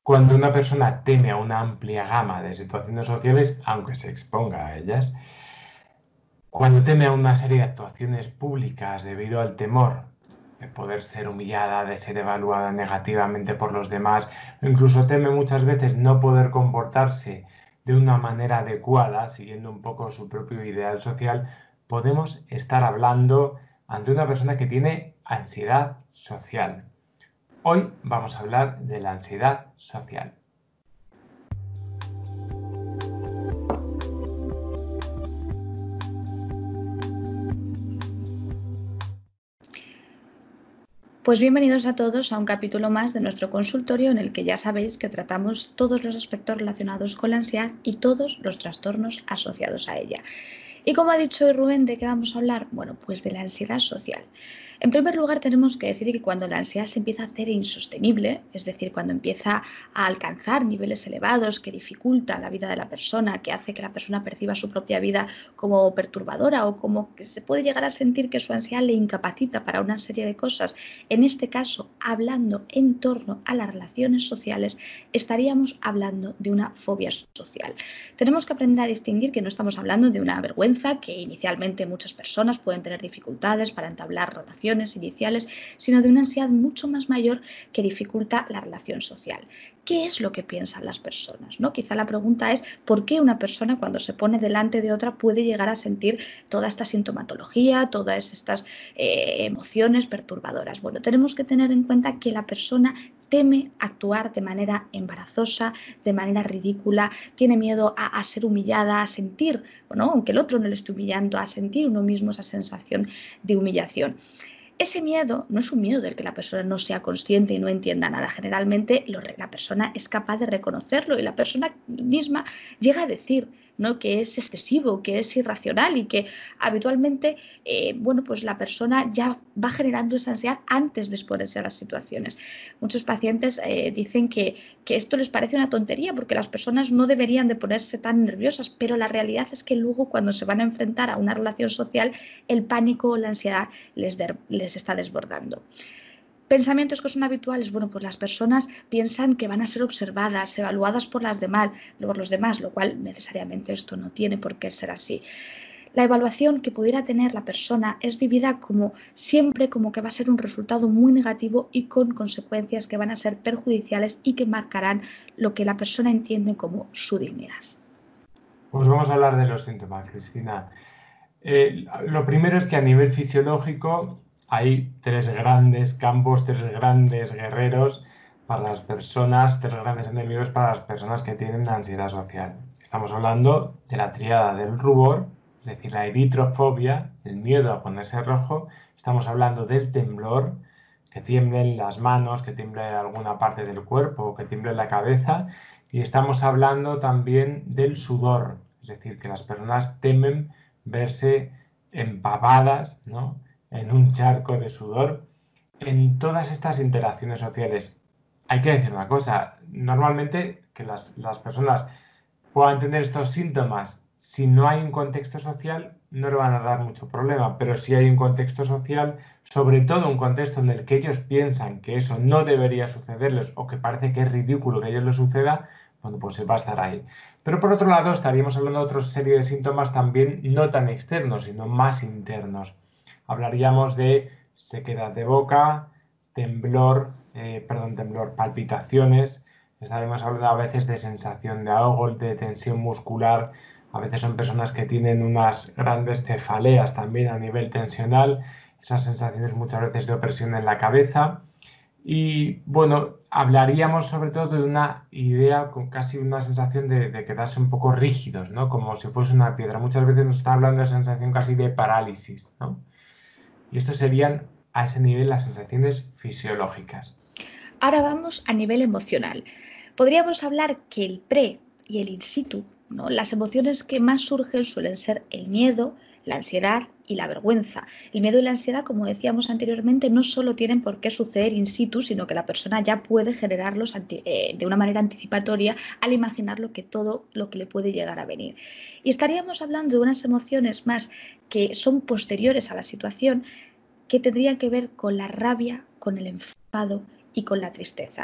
Cuando una persona teme a una amplia gama de situaciones sociales, aunque se exponga a ellas, cuando teme a una serie de actuaciones públicas debido al temor de poder ser humillada, de ser evaluada negativamente por los demás, o incluso teme muchas veces no poder comportarse de una manera adecuada, siguiendo un poco su propio ideal social, podemos estar hablando ante una persona que tiene ansiedad social. Hoy vamos a hablar de la ansiedad social. Pues bienvenidos a todos a un capítulo más de nuestro consultorio en el que ya sabéis que tratamos todos los aspectos relacionados con la ansiedad y todos los trastornos asociados a ella. Y como ha dicho hoy Rubén, ¿de qué vamos a hablar? Bueno, pues de la ansiedad social. En primer lugar, tenemos que decir que cuando la ansiedad se empieza a hacer insostenible, es decir, cuando empieza a alcanzar niveles elevados que dificulta la vida de la persona, que hace que la persona perciba su propia vida como perturbadora o como que se puede llegar a sentir que su ansiedad le incapacita para una serie de cosas, en este caso, hablando en torno a las relaciones sociales, estaríamos hablando de una fobia social. Tenemos que aprender a distinguir que no estamos hablando de una vergüenza, que inicialmente muchas personas pueden tener dificultades para entablar relaciones iniciales, sino de una ansiedad mucho más mayor que dificulta la relación social. ¿Qué es lo que piensan las personas? ¿No? Quizá la pregunta es ¿por qué una persona cuando se pone delante de otra puede llegar a sentir toda esta sintomatología, todas estas emociones perturbadoras? Bueno, tenemos que tener en cuenta que la persona teme actuar de manera embarazosa, de manera ridícula, tiene miedo a ser humillada, a sentir, bueno, aunque el otro no le esté humillando, a sentir uno mismo esa sensación de humillación. Ese miedo no es un miedo del que la persona no sea consciente y no entienda nada. Generalmente la persona es capaz de reconocerlo y la persona misma llega a decir, ¿no?, que es excesivo, que es irracional y que habitualmente bueno, pues la persona ya va generando esa ansiedad antes de exponerse a las situaciones. Muchos pacientes dicen que esto les parece una tontería porque las personas no deberían de ponerse tan nerviosas, pero la realidad es que luego cuando se van a enfrentar a una relación social, el pánico o la ansiedad les está desbordando. Pensamientos que son habituales, bueno, pues las personas piensan que van a ser observadas, evaluadas por los demás, lo cual necesariamente esto no tiene por qué ser así. La evaluación que pudiera tener la persona es vivida como siempre como que va a ser un resultado muy negativo y con consecuencias que van a ser perjudiciales y que marcarán lo que la persona entiende como su dignidad. Pues vamos a hablar de los síntomas, Cristina. Lo primero es que a nivel fisiológico hay tres grandes campos, tres grandes guerreros para las personas, tres grandes enemigos para las personas que tienen ansiedad social. Estamos hablando de la tríada del rubor, es decir, la eritrofobia, el miedo a ponerse rojo. Estamos hablando del temblor, que tiemblen las manos, que tiemble alguna parte del cuerpo, que tiemble la cabeza. Y estamos hablando también del sudor, es decir, que las personas temen verse empapadas, ¿no?, en un charco de sudor. En todas estas interacciones sociales hay que decir una cosa, normalmente que las personas puedan tener estos síntomas, si no hay un contexto social no le van a dar mucho problema, pero si hay un contexto social, sobre todo un contexto en el que ellos piensan que eso no debería sucederles o que parece que es ridículo que a ellos les suceda, bueno, pues se va a estar ahí. Pero por otro lado estaríamos hablando de otra serie de síntomas también no tan externos, sino más internos. Hablaríamos de sequedad de boca, temblor, palpitaciones. Estaremos hablando a veces de sensación de ahogo, de tensión muscular. A veces son personas que tienen unas grandes cefaleas también a nivel tensional. Esas sensaciones muchas veces de opresión en la cabeza. Y bueno, hablaríamos sobre todo de una idea con casi una sensación de quedarse un poco rígidos, ¿no? Como si fuese una piedra. Muchas veces nos está hablando de sensación casi de parálisis, ¿no? Y esto serían a ese nivel las sensaciones fisiológicas. Ahora vamos a nivel emocional. Podríamos hablar que el pre y el in situ, ¿no?, las emociones que más surgen suelen ser el miedo, la ansiedad y la vergüenza. El miedo y la ansiedad, como decíamos anteriormente, no solo tienen por qué suceder in situ, sino que la persona ya puede generarlos de una manera anticipatoria al imaginar todo lo que le puede llegar a venir. Y estaríamos hablando de unas emociones más que son posteriores a la situación, que tendrían que ver con la rabia, con el enfado y con la tristeza.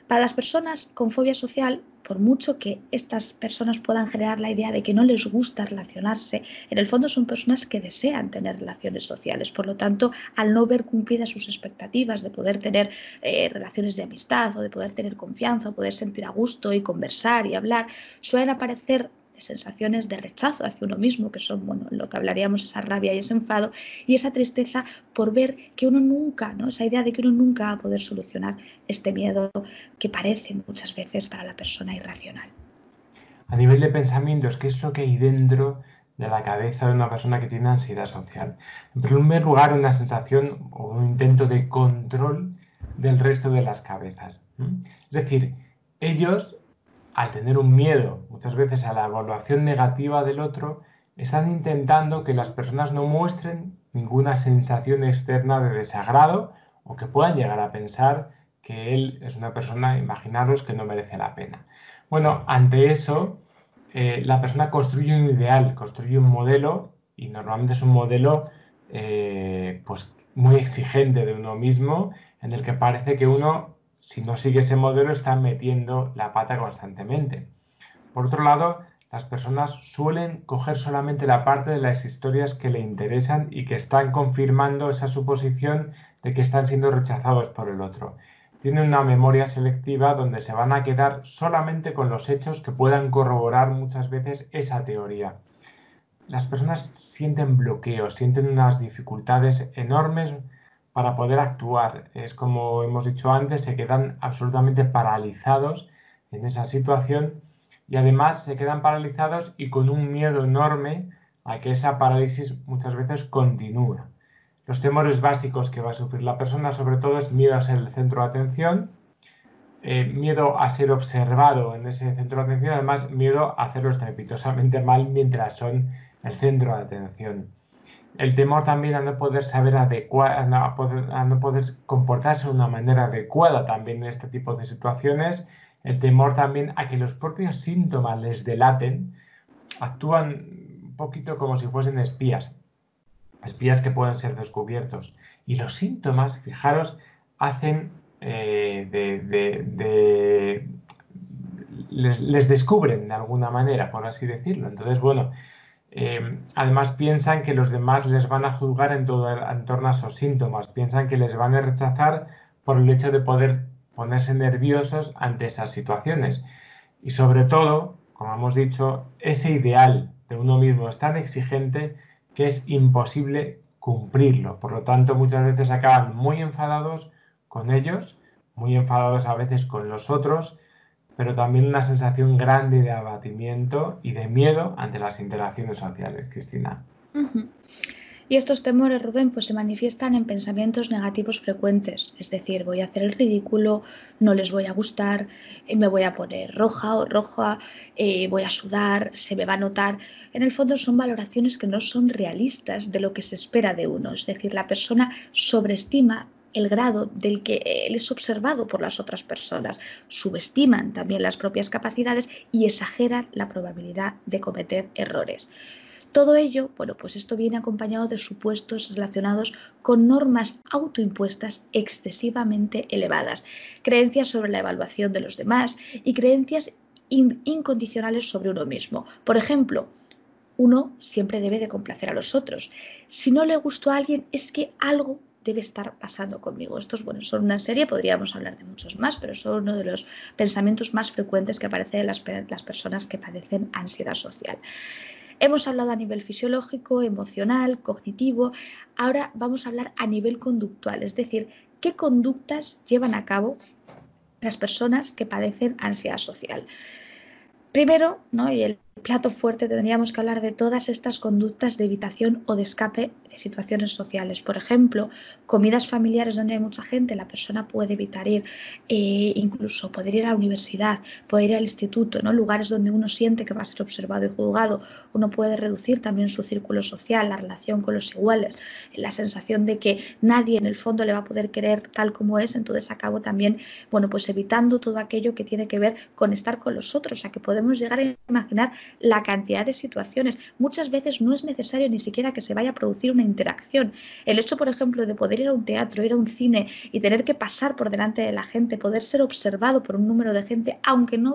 Para las personas con fobia social, por mucho que estas personas puedan generar la idea de que no les gusta relacionarse, en el fondo son personas que desean tener relaciones sociales. Por lo tanto, al no ver cumplidas sus expectativas de poder tener relaciones de amistad o de poder tener confianza o poder sentir a gusto y conversar y hablar, suelen aparecer sensaciones de rechazo hacia uno mismo, que son, bueno, lo que hablaríamos, esa rabia y ese enfado y esa tristeza por ver que uno nunca, ¿no? Esa idea de que uno nunca va a poder solucionar este miedo que parece muchas veces para la persona irracional. A nivel de pensamientos, ¿qué es lo que hay dentro de la cabeza de una persona que tiene ansiedad social? En primer lugar, una sensación o un intento de control del resto de las cabezas. Es decir, ellos, al tener un miedo muchas veces a la evaluación negativa del otro, están intentando que las personas no muestren ninguna sensación externa de desagrado o que puedan llegar a pensar que él es una persona, imaginaros, que no merece la pena. Bueno, ante eso, la persona construye un ideal, construye un modelo y normalmente es un modelo pues muy exigente de uno mismo en el que parece que uno, si no sigue ese modelo, está metiendo la pata constantemente. Por otro lado, las personas suelen coger solamente la parte de las historias que le interesan y que están confirmando esa suposición de que están siendo rechazados por el otro. Tienen una memoria selectiva donde se van a quedar solamente con los hechos que puedan corroborar muchas veces esa teoría. Las personas sienten bloqueos, sienten unas dificultades enormes para poder actuar. Es como hemos dicho antes, se quedan absolutamente paralizados en esa situación y además se quedan paralizados y con un miedo enorme a que esa parálisis muchas veces continúe. Los temores básicos que va a sufrir la persona sobre todo es miedo a ser el centro de atención, miedo a ser observado en ese centro de atención, además miedo a hacerlo estrepitosamente mal mientras son el centro de atención. El temor también a no poder saber a no poder comportarse de una manera adecuada también en este tipo de situaciones. El temor también a que los propios síntomas les delaten. Actúan un poquito como si fuesen espías. Espías que pueden ser descubiertos. Y los síntomas, fijaros, hacen les descubren de alguna manera, por así decirlo. Entonces, bueno, además piensan que los demás les van a juzgar en torno a esos síntomas, piensan que les van a rechazar por el hecho de poder ponerse nerviosos ante esas situaciones. Y sobre todo, como hemos dicho, ese ideal de uno mismo es tan exigente que es imposible cumplirlo. Por lo tanto, muchas veces acaban muy enfadados con ellos, muy enfadados a veces con los otros, pero también una sensación grande de abatimiento y de miedo ante las interacciones sociales, Cristina. Y estos temores, Rubén, pues se manifiestan en pensamientos negativos frecuentes, es decir, voy a hacer el ridículo, no les voy a gustar, me voy a poner roja o roja, voy a sudar, se me va a notar. En el fondo son valoraciones que no son realistas de lo que se espera de uno, es decir, la persona sobreestima el grado del que él es observado por las otras personas, subestiman también las propias capacidades y exageran la probabilidad de cometer errores. Todo ello, bueno, pues esto viene acompañado de supuestos relacionados con normas autoimpuestas excesivamente elevadas, creencias sobre la evaluación de los demás y creencias incondicionales sobre uno mismo. Por ejemplo, uno siempre debe de complacer a los otros. Si no le gustó a alguien, es que algo debe estar pasando conmigo. Estos, bueno, son una serie, podríamos hablar de muchos más, pero son uno de los pensamientos más frecuentes que aparecen en las personas que padecen ansiedad social. Hemos hablado a nivel fisiológico, emocional, cognitivo. Ahora vamos a hablar a nivel conductual, es decir, qué conductas llevan a cabo las personas que padecen ansiedad social. Primero, ¿no? Y el plato fuerte, tendríamos que hablar de todas estas conductas de evitación o de escape de situaciones sociales. Por ejemplo, comidas familiares donde hay mucha gente, la persona puede evitar ir, incluso poder ir a la universidad, poder ir al instituto, ¿no? Lugares donde uno siente que va a ser observado y juzgado. Uno puede reducir también su círculo social, la relación con los iguales, la sensación de que nadie en el fondo le va a poder querer tal como es. Entonces acabo también, bueno, pues evitando todo aquello que tiene que ver con estar con los otros, a que podemos llegar a imaginar la cantidad de situaciones. Muchas veces no es necesario ni siquiera que se vaya a producir una interacción. El hecho, por ejemplo, de poder ir a un teatro, ir a un cine y tener que pasar por delante de la gente, poder ser observado por un número de gente, aunque no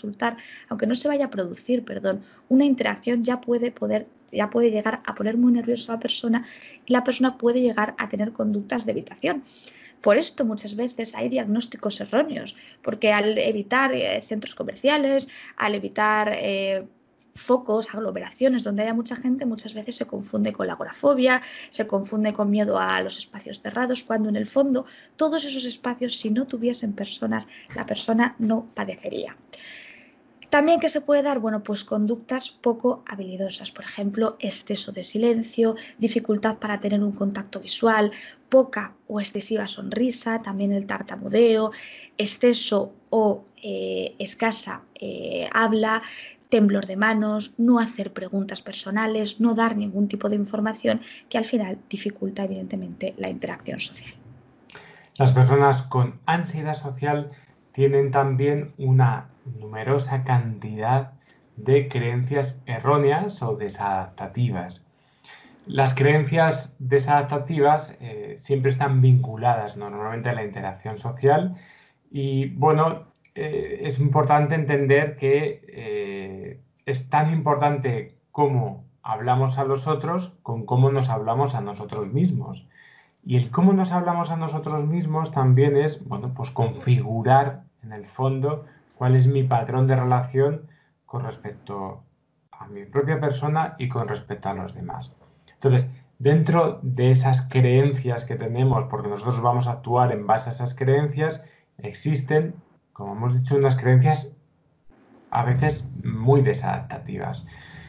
se vaya a producir, una interacción ya puede llegar a poner muy nerviosa a la persona y la persona puede llegar a tener conductas de evitación. Por esto muchas veces hay diagnósticos erróneos, porque al evitar centros comerciales, al evitar focos, aglomeraciones donde haya mucha gente, muchas veces se confunde con la agorafobia, se confunde con miedo a los espacios cerrados, cuando en el fondo todos esos espacios, si no tuviesen personas, la persona no padecería. También que se puede dar, pues conductas poco habilidosas, por ejemplo, exceso de silencio, dificultad para tener un contacto visual, poca o excesiva sonrisa, también el tartamudeo, exceso o escasa habla, temblor de manos, no hacer preguntas personales, no dar ningún tipo de información que al final dificulta evidentemente la interacción social. Las personas con ansiedad social tienen también una numerosa cantidad de creencias erróneas o desadaptativas. Las creencias desadaptativas siempre están vinculadas normalmente a la interacción social y es importante entender que es tan importante cómo hablamos a los otros con cómo nos hablamos a nosotros mismos. Y el cómo nos hablamos a nosotros mismos también es, pues configurar en el fondo cuál es mi patrón de relación con respecto a mi propia persona y con respecto a los demás. Entonces, dentro de esas creencias que tenemos, porque nosotros vamos a actuar en base a esas creencias, existen, como hemos dicho, unas creencias a veces muy desadaptativas.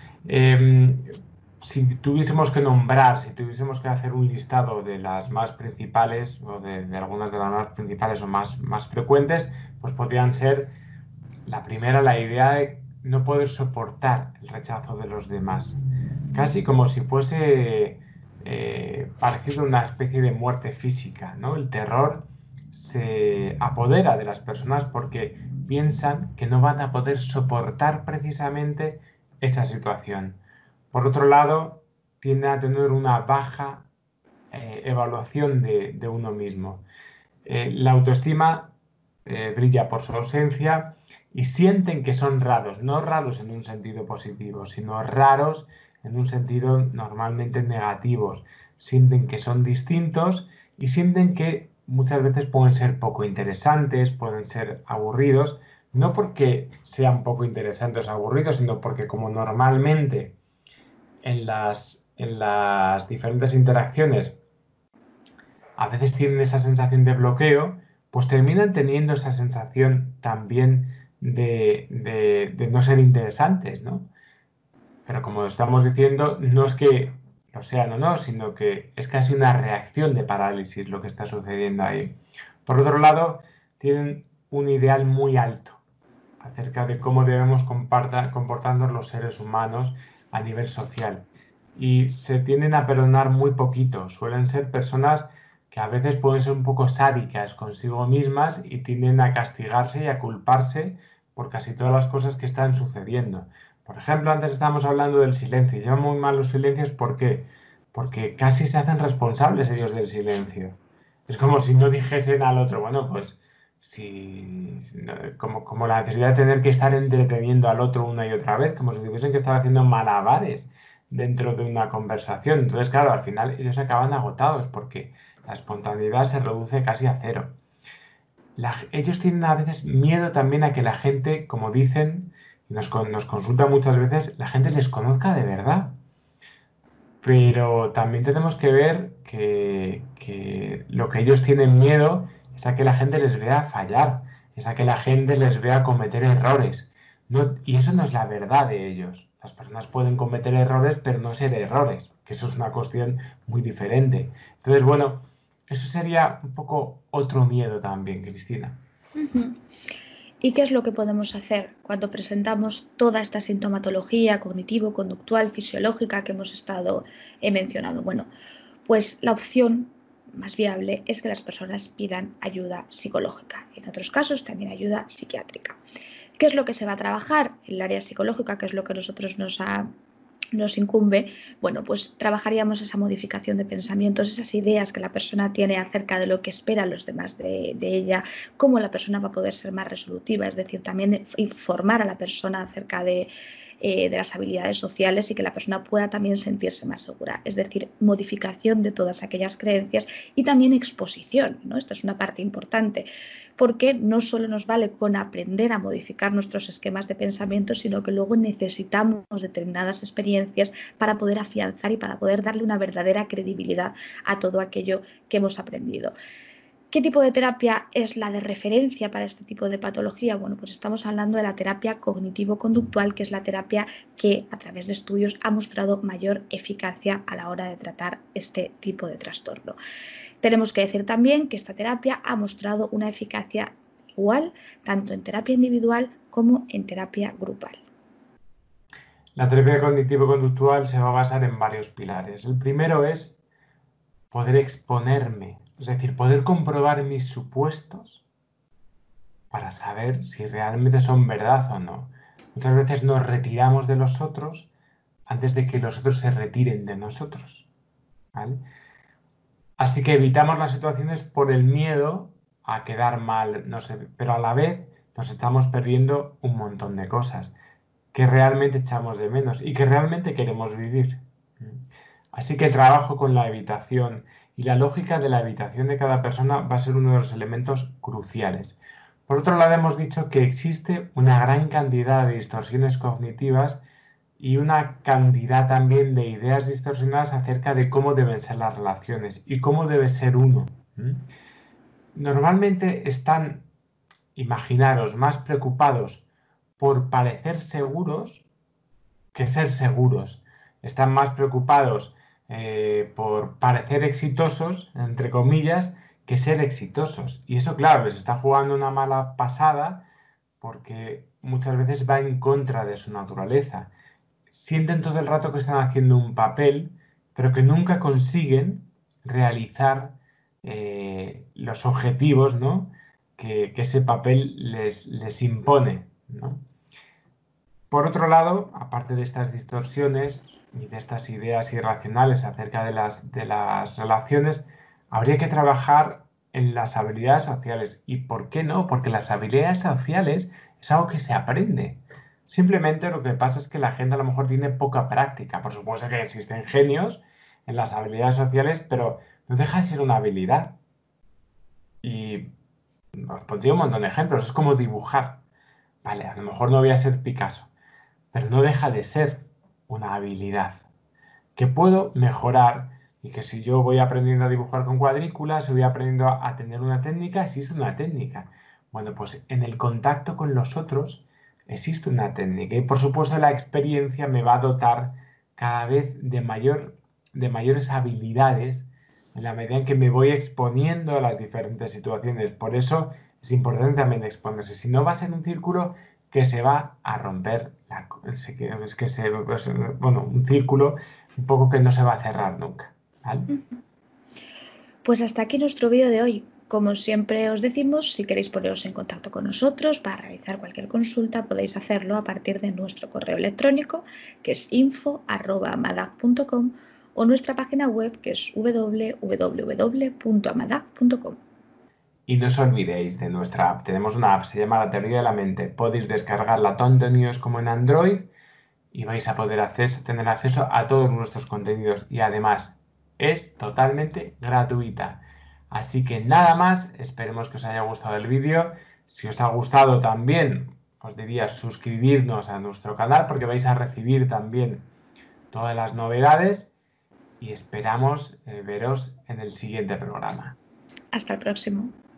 Si tuviésemos que nombrar, si tuviésemos que hacer un listado de las más principales o de algunas de las más principales o más frecuentes, pues podrían ser la primera, la idea de no poder soportar el rechazo de los demás, casi como si fuese parecido a una especie de muerte física, ¿no? El terror se apodera de las personas porque piensan que no van a poder soportar precisamente esa situación. Por otro lado, tiende a tener una baja evaluación de uno mismo. La autoestima brilla por su ausencia y sienten que son raros, no raros en un sentido positivo, sino raros en un sentido normalmente negativo. Sienten que son distintos y sienten que muchas veces pueden ser poco interesantes, pueden ser aburridos, no porque sean poco interesantes o aburridos, sino porque como normalmente en las diferentes interacciones a veces tienen esa sensación de bloqueo, pues terminan teniendo esa sensación también de no ser interesantes, ¿no? Pero como estamos diciendo, no es que lo sean o no, sino que es casi una reacción de parálisis lo que está sucediendo ahí. Por otro lado, tienen un ideal muy alto acerca de cómo debemos comportarnos los seres humanos a nivel social. Y se tienden a perdonar muy poquito. Suelen ser personas que a veces pueden ser un poco sádicas consigo mismas y tienden a castigarse y a culparse por casi todas las cosas que están sucediendo. Por ejemplo, antes estábamos hablando del silencio. Llevan muy mal los silencios, ¿por qué? Porque casi se hacen responsables ellos del silencio. Es como si no dijesen al otro, pues como la necesidad de tener que estar entreteniendo al otro una y otra vez, como si tuviesen que estar haciendo malabares dentro de una conversación. Entonces, claro, al final ellos acaban agotados porque la espontaneidad se reduce casi a cero. Ellos tienen a veces miedo también a que la gente, como dicen, nos consulta muchas veces, la gente les conozca de verdad. Pero también tenemos que ver que lo que ellos tienen miedo es a que la gente les vea fallar, es a que la gente les vea cometer errores. Y eso no es la verdad de ellos. Las personas pueden cometer errores, pero no ser errores, que eso es una cuestión muy diferente. Entonces, eso sería un poco otro miedo también, Cristina. ¿Y qué es lo que podemos hacer cuando presentamos toda esta sintomatología cognitivo, conductual, fisiológica que hemos estado mencionando? Pues la opción más viable es que las personas pidan ayuda psicológica, en otros casos también ayuda psiquiátrica. ¿Qué es lo que se va a trabajar? El área psicológica, que es lo que a nosotros nos incumbe, bueno, pues trabajaríamos esa modificación de pensamientos, esas ideas que la persona tiene acerca de lo que esperan los demás de ella, cómo la persona va a poder ser más resolutiva, es decir, también informar a la persona acerca de las habilidades sociales y que la persona pueda también sentirse más segura, es decir, modificación de todas aquellas creencias y también exposición, ¿no? Esta es una parte importante, porque no solo nos vale con aprender a modificar nuestros esquemas de pensamiento, sino que luego necesitamos determinadas experiencias para poder afianzar y para poder darle una verdadera credibilidad a todo aquello que hemos aprendido. ¿Qué tipo de terapia es la de referencia para este tipo de patología? Bueno, pues estamos hablando de la terapia cognitivo-conductual, que es la terapia que a través de estudios ha mostrado mayor eficacia a la hora de tratar este tipo de trastorno. Tenemos que decir también que esta terapia ha mostrado una eficacia igual tanto en terapia individual como en terapia grupal. La terapia cognitivo-conductual se va a basar en varios pilares. El primero es poder exponerme, es decir, poder comprobar mis supuestos para saber si realmente son verdad o no. Muchas veces nos retiramos de los otros antes de que los otros se retiren de nosotros, ¿vale? Así que evitamos las situaciones por el miedo a quedar mal, no sé, pero a la vez nos estamos perdiendo un montón de cosas que realmente echamos de menos y que realmente queremos vivir. Así que el trabajo con la evitación y la lógica de la evitación de cada persona va a ser uno de los elementos cruciales. Por otro lado, hemos dicho que existe una gran cantidad de distorsiones cognitivas y una cantidad también de ideas distorsionadas acerca de cómo deben ser las relaciones y cómo debe ser uno. Normalmente están, imaginaros, más preocupados por parecer seguros que ser seguros. Están más preocupados por parecer exitosos, entre comillas, que ser exitosos. Y eso, claro, les está jugando una mala pasada porque muchas veces va en contra de su naturaleza. Sienten todo el rato que están haciendo un papel, pero que nunca consiguen realizar los objetivos, ¿no? que ese papel les impone, ¿no? Por otro lado, aparte de estas distorsiones y de estas ideas irracionales acerca de las relaciones, habría que trabajar en las habilidades sociales. ¿Y por qué no? Porque las habilidades sociales es algo que se aprende. Simplemente lo que pasa es que la gente a lo mejor tiene poca práctica. Por supuesto que existen genios en las habilidades sociales, pero no deja de ser una habilidad. Y os pondría un montón de ejemplos. Es como dibujar. Vale, a lo mejor no voy a ser Picasso, pero no deja de ser una habilidad que puedo mejorar y que si yo voy aprendiendo a dibujar con cuadrículas, si voy aprendiendo a tener una técnica, existe una técnica. Bueno, pues en el contacto con los otros existe una técnica y por supuesto la experiencia me va a dotar cada vez de mayores habilidades en la medida en que me voy exponiendo a las diferentes situaciones. Por eso es importante también exponerse. Si no va a ser un círculo que se va a romper, bueno, un círculo un poco que no se va a cerrar nunca, ¿vale? Pues hasta aquí nuestro vídeo de hoy. Como siempre os decimos, si queréis poneros en contacto con nosotros para realizar cualquier consulta, podéis hacerlo a partir de nuestro correo electrónico, que es info@amadag.com, o nuestra página web, que es www.amadag.com. Y no os olvidéis de nuestra app. Tenemos una app, se llama La Teoría de la Mente. Podéis descargarla tanto en iOS como en Android y vais a poder tener acceso a todos nuestros contenidos. Y además es totalmente gratuita. Así que nada más, esperemos que os haya gustado el vídeo. Si os ha gustado también, os diría suscribirnos a nuestro canal porque vais a recibir también todas las novedades y esperamos veros en el siguiente programa. Hasta el próximo.